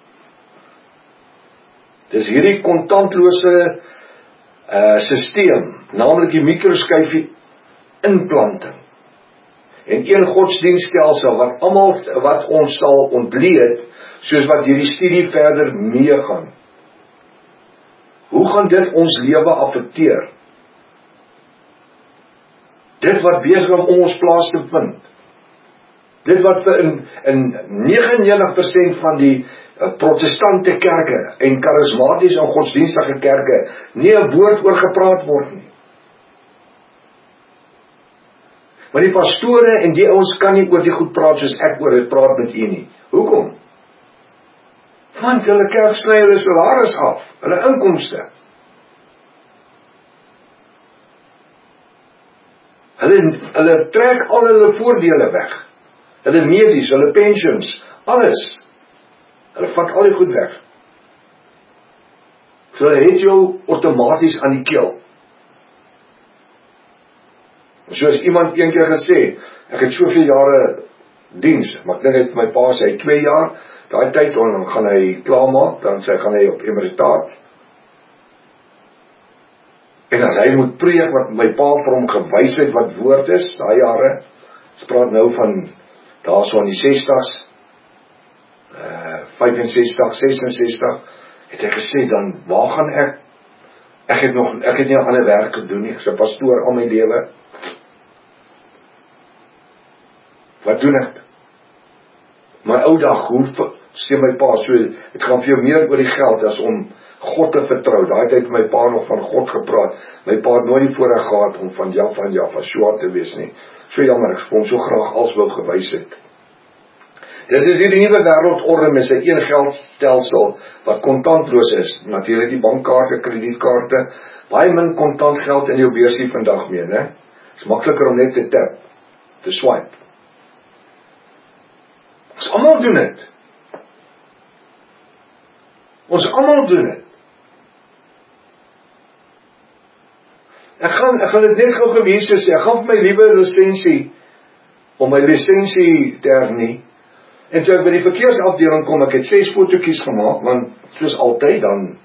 [SPEAKER 1] Dis hierdie kontantlose uh, stelsel, naamlik die mikroskyfie implanting. En een godsdienststelsel wat almal wat ons sal ontleed, soos wat hierdie studie verder meegaan. Hoe gaan dit ons lewe affekteer? Dit wat besig om ons plaas te vind. Dit wat in, in negenennegentig persent van die uh, protestante kerke en charismatiese en godsdienstige kerke nie 'n woord oor gepraat word nie. Maar die pastore en die ouens kan nie oor die goed praat soos ek oor dit praat met u nie. Hoekom? Want hulle kerk sny hulle salaris af, hulle inkomste. Hulle, hulle trek al hulle voordele weg. Hulle medies, hulle pensions, alles. Hulle vat al die goed weg. So hulle het jou outomaties aan die keel. Soos iemand een keer gesê, ek het soveel jare diens, maar ek dink het my pa sê, twee jaar, daai tyd, dan gaan hy klaarmaak, dan sê, gaan hy op emeritaat. En as hy moet preek wat my pa vir hom gewys het, wat woord is, daai jare, ons praat nou van, daar so in die sestig's, uh, vyfensestig, sesensestig, het hy gesê, dan, waar gaan ek, ek het nog, ek het nie ander werk gedoen nie, ek is 'n pastoor al my lewe, wat doen ek? My ou dag, hoe, sê my pa, so, het gaan vir jou meer oor die geld, as om God te vertrou. Daai tyd het my pa nog van God gepraat, my pa het nooit die voorreg gehad, om van Jaffa en Jaffa Sjoerd te wees nie, so jammer, ek kom so graag als wou gewys het. Dit is hier die nuwe wêreldorde met sy een geldstelsel, wat kontantloos is, natuurlik die bankkaarte, kredietkaarte, baie min kontant geld in jou beursie vandag mee, né? Is makliker om net te tap, te swipe. Ons almal doen dit. Ons almal doen dit. Ek gaan, ek gaan dit net gou gewees sê, ek gaan vir my liewe lisensie, om my lisensie te hernie, en toe ek by die verkeersafdeling kom, ek het ses fotootjies gemaak, want soos altyd dan,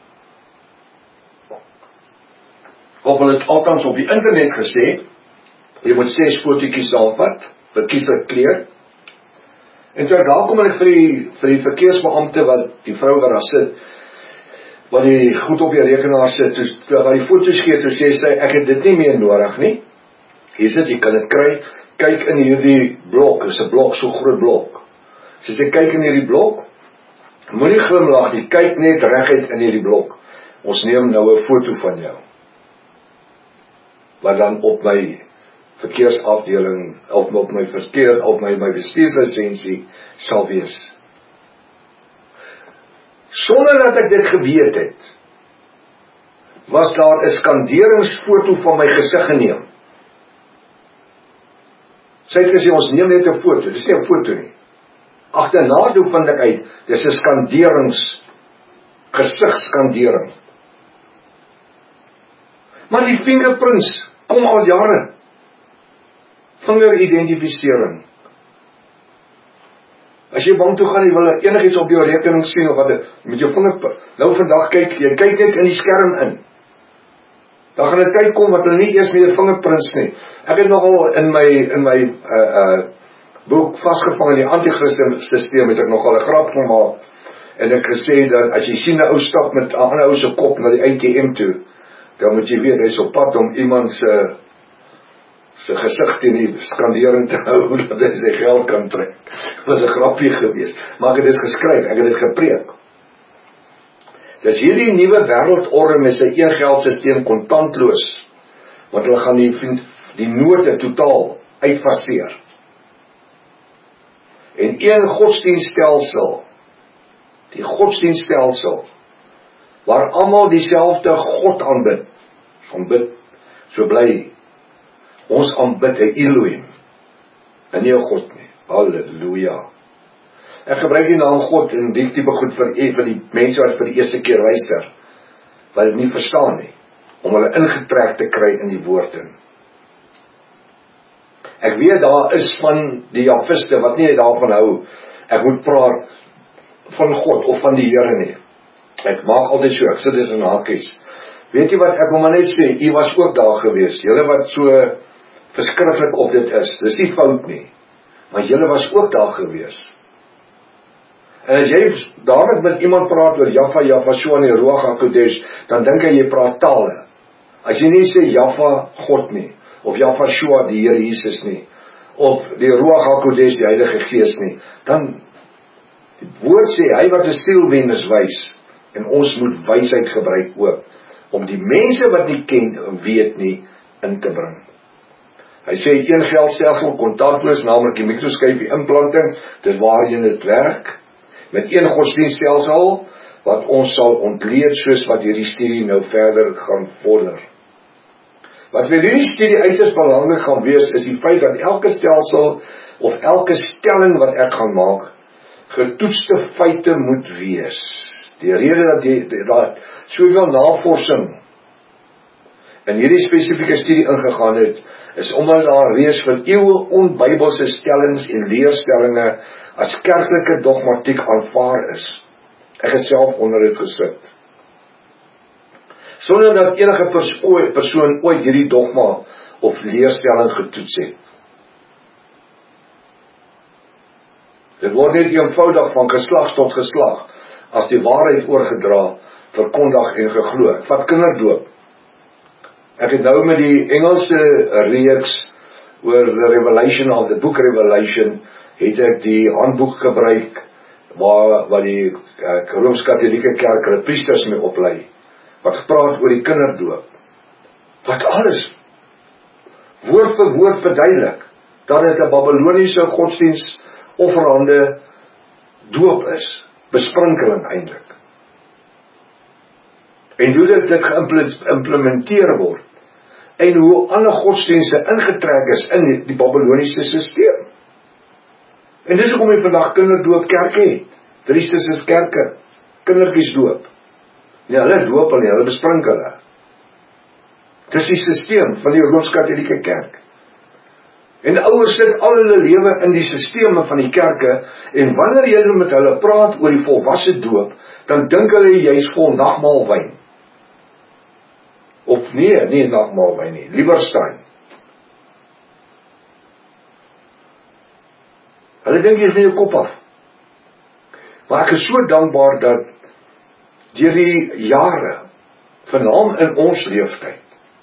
[SPEAKER 1] of hulle het althans op die internet gesê, jy moet ses fotootjies saamvat, verkies 'n kleur, en toe ek daar kom en ek vir die, vir die verkeersbeampte, wat die vrou wat daar sit, wat die goed op die rekenaar sit, toe wat die foto's gee, toe sê sy, ek het dit nie meer nodig nie, hier sit, jy kan dit kry, kyk in hierdie blok, is 'n blok, so groot blok, sy sê, kyk in hierdie blok, moenie glimlag nie, kyk net reguit in hierdie blok, ons neem nou 'n foto van jou, wat dan op my verkeersafdeling, op, op my verkeer, op my, my bestuurslisensie sal wees. Sonder dat ek dit geweet het, was daar 'n skanderingsfoto van my gesig geneem. Sy het gesê, ons neem net 'n foto, dis nie 'n foto nie. Agterna toe vind ek uit, dis 'n skanderings, gesigskandering. Maar die fingerprints kom al jare. Vingeridentificering. As jy bank toe gaan, jy wil enigiets op jou rekening sien, of wat, met jou vinger, nou vandag kyk, jy kyk net in die skerm in. Dan gaan 'n tyd kom, wat hulle nie eers meer vingerprints nie. Ek het nogal in my, in my, uh, uh, boek, vastgevang in die anti-Christus-systeem, het ek nogal 'n grap gemaak, en ek gesê, dat as jy sien 'n ou stap met 'n ander ou se kop, na die A T M toe, dan moet jy weet, hy is op pad om iemand se, sy gesig teen die skandering te hou, dat hy sy geld kan trek. Dat was 'n grapie geweest, maar ek het dit geskryf, ek het dit gepreek. Dis hierdie nuwe wêreldorde met sy een geldsysteem kontantloos, want hulle gaan die, die note totaal uitfaseer. En een godsdienststelsel, die godsdienststelsel, waar almal dieselfde God aanbid, aanbid, so bly, ons aanbid 'n Elohim, en nie 'n God nie, halleluja. Ek gebruik die naam God in die tipe goed vir, vir die mense wat vir die eerste keer luister, wat dit nie verstaan nie, om hulle ingetrek te kry in die woord in. Ek weet daar is van die Jafiste wat nie daarvan hou, ek moet praat van God of van die Here nie. Ek maak altyd so, ek sit dit in hakies. Weet jy wat, ek wil maar net sê, u was ook daar gewees, julle wat so verskriklik op dit is, dis nie fout nie, maar julle was ook daar gewees. En as jy dadelik met iemand praat oor Jaffa, Jaffa, Sjoerd en Ruach HaKodesh, dan dink hy jy praat tale. As jy nie sê Jaffa God nie, of Jaffa Sjoerd die Here Jesus nie, of die Ruach HaKodesh, die Heilige Gees nie, dan die woord sê, hy wat 'n siel wen is wys, en ons moet wysheid gebruik ook, om die mense wat nie ken en weet nie, in te bring. Hy sê, een geldstelsel, kontakloos, naamlik die mikroskopie implanting, dis waarheen dit werk, met een godsdienststelsel, wat ons sal ontleed, soos wat hierdie studie nou verder gaan vorder. Wat vir hierdie studie uiters belangrik gaan wees, is die feit dat elke stelsel, of elke stelling wat ek gaan maak, getoetste feite moet wees. Die rede dat die, die, dat soveel navorsing in hierdie spesifieke studie ingegaan het, is omdat daar reeds vir eeue onbybelse stellings en leerstellinge as kerklike dogmatiek aanvaar is. Ek het self onder dit gesit. Sonder dat enige persoon, persoon ooit hierdie dogma of leerstelling getoets het. Dit word net eenvoudig van geslag tot geslag, as die waarheid oorgedra, verkondig en geglo. Ek vat kinderdoop. Ek het nou met die Engelse reeks oor the Revelation of the Book Revelation, het ek die handboek gebruik, waar, waar die uh, Rooms-Katholieke Kerk hulle priesters mee oplei, wat gepraat oor die kinderdoop, wat alles woord vir woord verduidelik, dat dit 'n Babyloniese godsdienst offerande doop is, besprinkeling eintlik. En hoe dit, dit geïmplementeer word, en hoe ander godsdienste ingetrek is in die, die Babyloniese systeem. En dis hoekom jy vandag kinderdoop kerk het. Christus is kerke, kindertjies doop. Nee, hulle doop hulle, hulle besprinkel hulle. Dis die systeem van die Rooms-Katholieke Kerk. En ouers sit al hulle lewe in die systeme van die kerke, en wanneer jy met hulle praat oor die volwasse doop, dan dink hulle jy is vol nagmaalwyn. Of nee, nie nagmaalwyn nie, Lieberstein. Hulle dink jy is nie jou kop af. Maar ek is so dankbaar dat deur die jare, veral in ons leeftyd,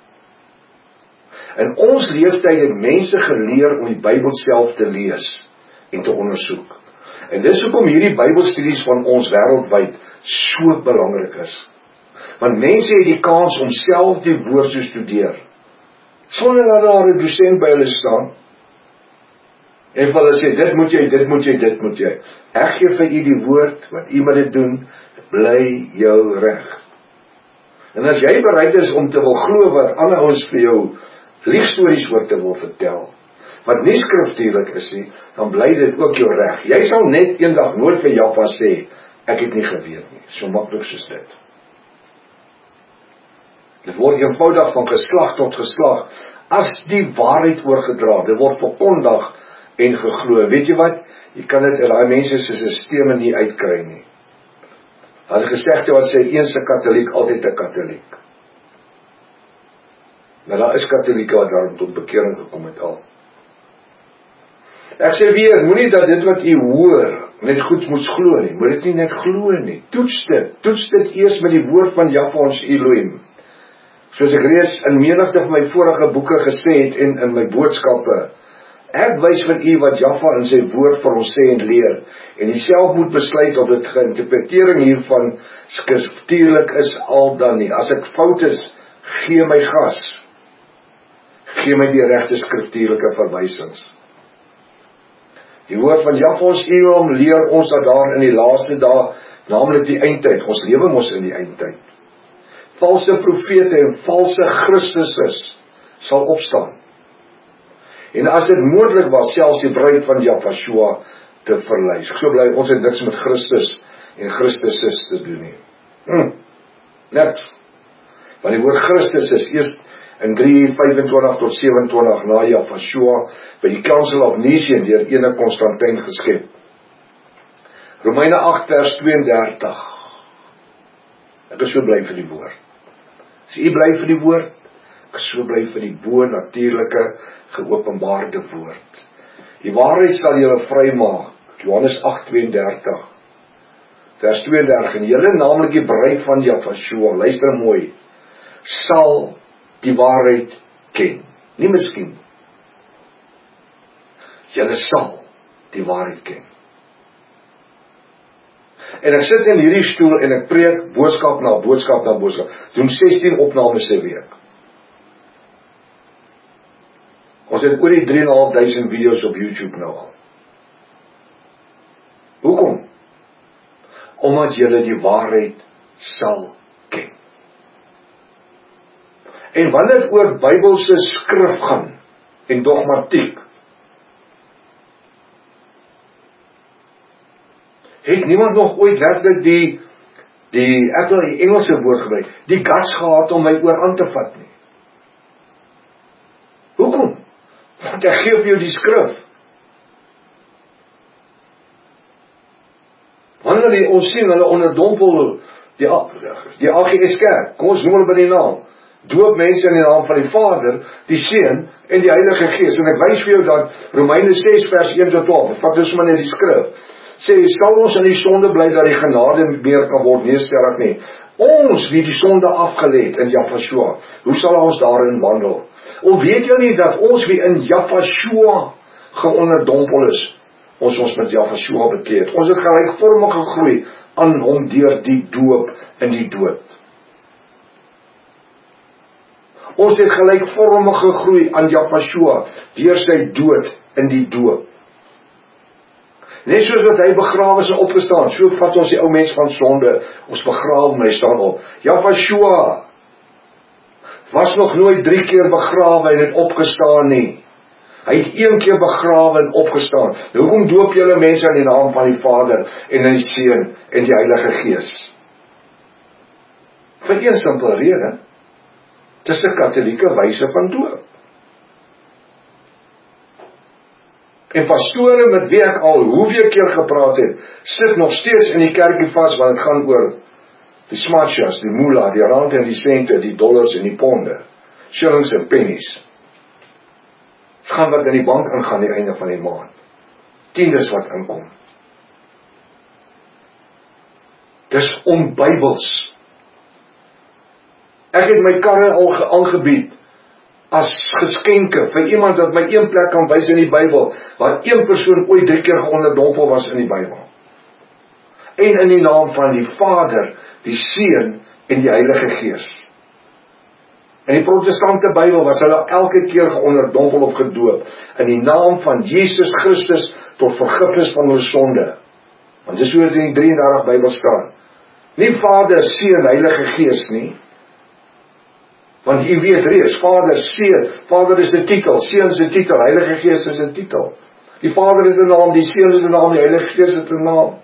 [SPEAKER 1] in ons leeftyd het mense geleer om die Bybel self te lees en te ondersoek. En dis hoekom hierdie Bybelstudies van ons wêreldwyd so belangrik is. Want mense het die kans om self die woord te studeer, sonder dat daar 'n dosent by hulle staan, en vir hulle sê, dit moet jy, dit moet jy, dit moet jy. Ek gee vir u die woord, wat u met dit doen, bly jou reg. En as jy bereid is om te wil glo wat ander ons vir jou liegstories oor te wil vertel, wat nie skriftuurlik is nie, dan bly dit ook jou reg. Jy sal net eendag nooit vir Jaffa sê, ek het nie geweet nie, so maklik soos dit. Dit word eenvoudig van geslag tot geslag, as die waarheid oorgedra, dit word verkondig en geglo. Weet jy wat? Jy kan dit in daai mense se sisteme nie uitkry nie. As 'n gesegde wat sê, een se katoliek, altyd 'n katoliek. Maar daar is katolieke wat daarom tot bekering gekom het al. Ek sê weer, moenie dat dit wat jy hoor, net goed moet glo nie. Moet dit nie net glo nie. Toets dit. Toets dit eers met die woord van Jahwe ons Elohim. Soos ek reeds in menigte van my vorige boeke gesê het en in my boodskappe, ek wys vir u wat Jahwe in sy woord vir ons sê en leer, en u self moet besluit of dit geïnterpretering hiervan skriftuurlik is al dan nie. As ek fout is, gee my gas. Gee my die regte skriftuurlike verwysings. Die woord van Jahwe ons Elohim leer ons dat daar in die laaste dae, naamlik die eindtyd, ons lewe mos in die eindtyd, valse profete en valse Christuses sal opstaan. En as dit moontlik was, selfs die bruid van Jahwe te verlei. Ek so bly, ons het niks met Christus en Christuses te doen nie. Hm, niks. Want die woord Christus is eers in drie vyfentwintig tot sewenentwintig na Jahwe by die Council of Nicene deur ene Konstantyn geskep. Romeine agt vers twee en dertig. Ek is so bly vir die woord. As u bly vir die woord, ek is so bly vir die bo-natuurlike geopenbaarde woord. Die waarheid sal julle vrymaak. Johannes agt twee en dertig. Vers twee en dertig. En julle, naamlik die bruid van Jahwe, luister mooi, sal die waarheid ken. Nie miskien. julle sal die waarheid ken. En ek sit in hierdie stoel en ek preek boodskap na boodskap na boodskap. Doen sestien opnames 'n week. Ons het oor die drie en 'n half duisend video's op YouTube nou al. Hoekom? Omdat julle die waarheid sal ken. En wanneer dit oor Bybelse skrif gaan en dogmatiek, het niemand nog ooit werklik die, die ek wil die Engelse woord gebruik, die guts gehad om my oor aan te vat nie. Hoekom? Want ek gee vir jou die skrif. Wanneer die, ons sien hulle onderdompel die, die A G S kerk, kom ons noem hulle by die naam, doop mense in die naam van die Vader, die Seun en die Heilige Gees. En ek wys vir jou dat Romeine ses vers een tot twaalf, vat dus maar net die skrif, sê, sal ons in die sonde bly dat die genade meer kan word? Nee, sterk nie. Ons wie die sonde afgelê in Jahshua, hoe sal ons daarin wandel? Of weet jy nie dat ons wie in Jahshua geonderdompel is, ons ons met Jahshua bekeer. Ons het gelykvormig gegroei aan hom deur die doop in die dood. Ons het gelykvormig gegroei aan Jahshua deur sy dood in die doop. Net soos wat hy begrawe is en opgestaan, so vat ons die ou mens van sonde, ons begrawe hom, hy staan op. Jahshua was nog nooit drie keer begrawe en het opgestaan nie. Hy het een keer begrawe en opgestaan. Nou, hoekom doop julle mense in die naam van die Vader en in die Seun en die Heilige Gees? Vir een simpele rede, dis 'n katholieke wyse van doop. En pastore met wie ek al hoeveel keer gepraat het, sit nog steeds in die kerkie vas, want het gaan oor die smatjas, die moolah, die rande en die sente, die dollars en die ponde, shillings en pennies. Het gaan wat in die bank ingaan die einde van die maand. Tiendes wat inkom. Dis onbybels. Ek het my karre al aangebied as geskenke vir iemand wat my een plek kan wys in die Bybel, waar een persoon ooit drie keer geonderdompel was in die Bybel. En in die naam van die Vader, die Seun en die Heilige Gees. In die protestante Bybel was hulle elke keer geonderdompel of gedoop in die naam van Jesus Christus tot vergifnis van hulle sonde. Want dis hoe dit in die drie en dertig Bybel staan. Nie Vader, Seun, Heilige Gees nie. Want jy weet reeds, Vader, Seun, Vader is 'n titel, Seun is 'n titel, Heilige Gees is 'n titel. Die Vader het 'n naam, die Seun het 'n naam, die Heilige Gees het 'n naam.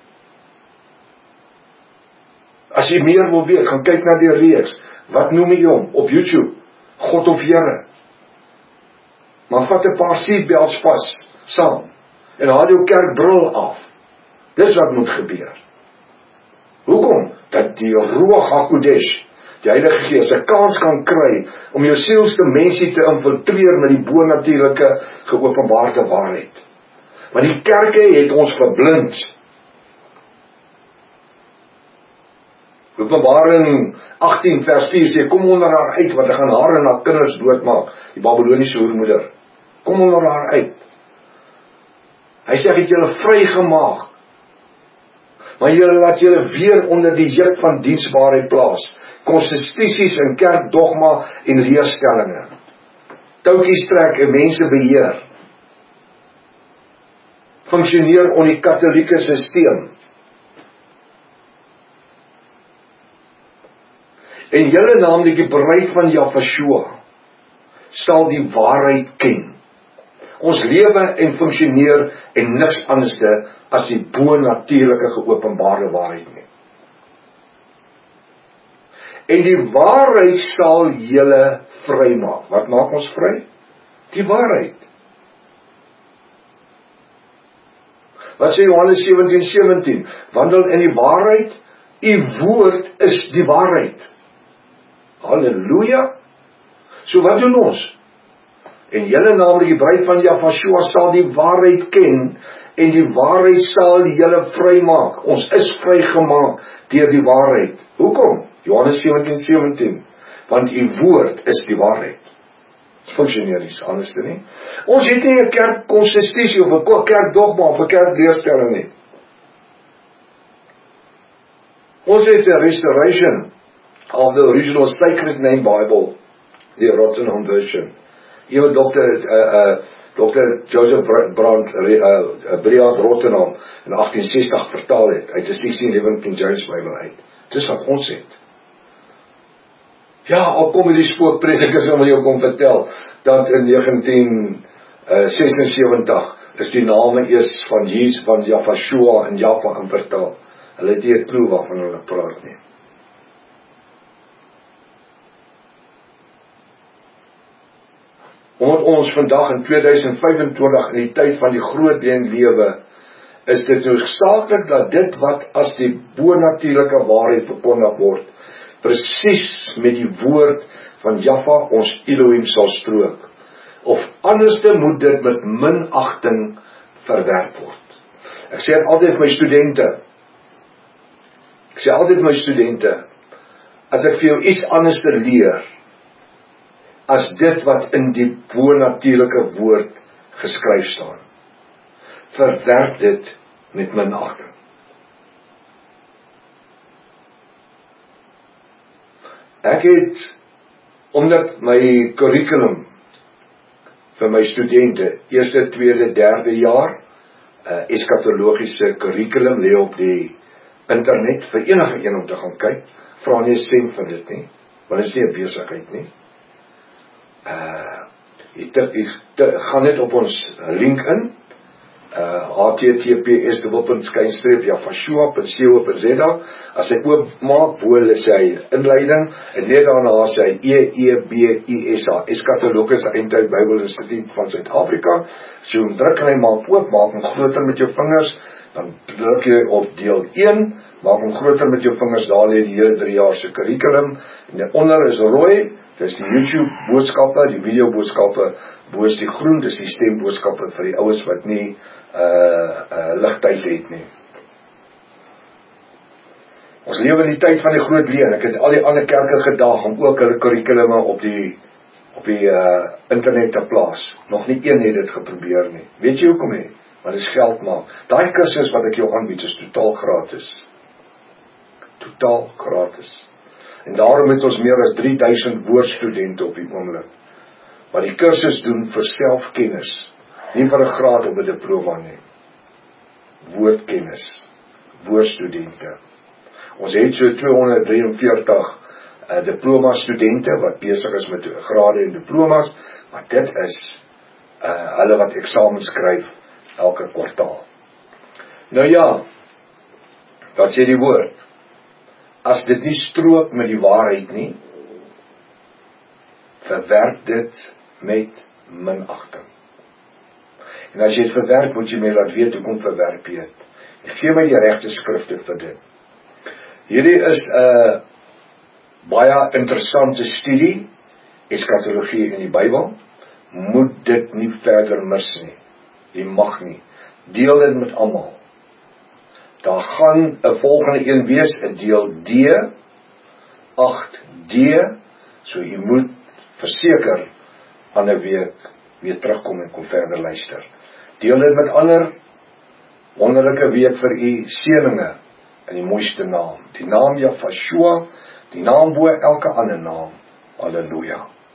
[SPEAKER 1] As jy meer wil weet, gaan kyk na die reeks. Wat noem jy hom? Op YouTube. God of Here. Maar vat 'n paar seatbelts vas, saam. En haal jou kerkbril af. Dis wat moet gebeur. Hoekom? Dat die Ruach HaKodesh, die Heilige Gees, 'n kans kan kry om jou sielsdimensie te infiltreer met die bonatuurlike geopenbaarde waarheid. Want die kerke het ons verblind. Openbaring agttien vers vier sê, kom onder haar uit, want hy gaan haar en haar kinders doodmaak, die Babyloniese hoermoeder. Kom onder haar uit. Hy sê, ek het julle vrygemaak, maar julle laat julle weer onder die juk van diensbaarheid plaas, konstitusies en kerkdogma en leerstellinge, touwtjies trek en mense beheer, funksioneer onder die katholieke sisteem. En julle naamlik die bruid van Jahshua sal die waarheid ken. Ons lewe en funksioneer en niks anderste as die bonatuurlike geopenbaarde waarheid nie. En die waarheid sal julle vry maak. Wat maak ons vry? Die waarheid. Wat sê Johannes sewentien sewentien? Wandel in die waarheid, u woord is die waarheid. Halleluja. So wat doen ons? En julle naamlik die bruid van Jahshua sal die waarheid ken, en die waarheid sal julle vry maak. Ons is vrygemaak deur die waarheid. Hoekom? Johannes sewentien sewentien. Want u woord is die waarheid. Dit funksioneer iets anders nie. Ons het nie 'n kerkkonstitusie of 'n kerkdogma of 'n kerkleerstelling nie. Ons het 'n restoration of the original Sacred Name Bible, die Rottenham version. Ewe dokter uh, uh, dokter Joseph Brand uh, Briand Rottenham in agtien sestig vertaal het uit die sixteen eleven King James Bible uit. Dis wat ons het. Ja, al kom die spookpredikers om jou kom vertel dat in negentien sesensewentig is die name eers van Jesus van Yahshua en Jaffa in vertaal. Hulle het nie 'n klou waarvan hulle praat nie. Omdat ons vandag in tweeduisend vyfentwintig in die tyd van die groot leen lewe, is dit noodsaaklik dat dit wat as die bonatuurlike waarheid verkondig word, presies met die woord van Jaffa ons Elohim sal strook. Of anderste moet dit met minagting verwerp word. Ek sê altyd vir my studente, ek sê altyd vir my studente, as ek vir jou iets anderste leer, as dit wat in die bonatuurlike woord geskryf staan, verwerp dit met minagting. Ek het, omdat my curriculum vir my studente, eerste, tweede, derde jaar, uh, eskatologiese curriculum lê op die internet, vir enige een om te gaan kyk, vra nie 'n sent van dit nie, want dit is nie 'n besigheid nie. Uh, jy, te, jy te, gaan net op ons link in, uh, h t t p s dubbel skynstreep yahshua punt co punt z a. As ek oopmaak, bo lê sy inleiding, en net daarna sê hy E E B I S A, Eskatologiese Eindtyd Bybel Instituut van Suid-Afrika. As jy hom druk en hy maak oop, maak hom groter met jou vingers, dan druk jy op deel een, maak hom groter met jou vingers, daar lê die hele drie jaar se curriculum, en daaronder is rooi, dis die YouTube boodskappe, die video boodskappe, bo is die groen, dis die stemboodskappe vir die oues wat nie uh, uh, ligtyd het nie. Ons lewe in die tyd van die groot leen. Ek het al die ander kerke gedag om ook hulle curriculume op die op die uh, internet te plaas. Nog nie een het dit geprobeer nie. Weet jy hoekom nie? Want dit is geld maak. Daai kursus wat ek jou aanbied is totaal gratis. Totaal gratis. En daarom het ons meer as drie duisend woordstudente op die oomblik. Wat die kursus doen vir selfkennis. Nie vir 'n graad of 'n diploma nie. Woordkennis. Woordstudente. Ons het so tweehonderdvierenveertig uh, diploma studente wat besig is met grade en diplomas, maar dit is uh, hulle wat eksamen skryf elke kwartaal. Nou ja, wat sê die woord? As dit nie strook met die waarheid nie, verwerp dit met minagting. En as jy het verwerp, moet jy my laat weet hoekom verwerp jy het. En gee my die regte skrifte vir dit. Hierdie is 'n uh, baie interessante studie, eskatologie in die Bybel. Moet dit nie verder mis nie. Jy mag nie. Deel dit met almal. Daar gaan 'n volgende een wees, 'n deel D, agt D, so jy moet verseker ander week weer terugkom en kom verder luister. Deel dit met ander, wonderlike week vir u, seëninge in die mooiste naam. Die naam Yahshua, die naam bo elke ander naam. Halleluja.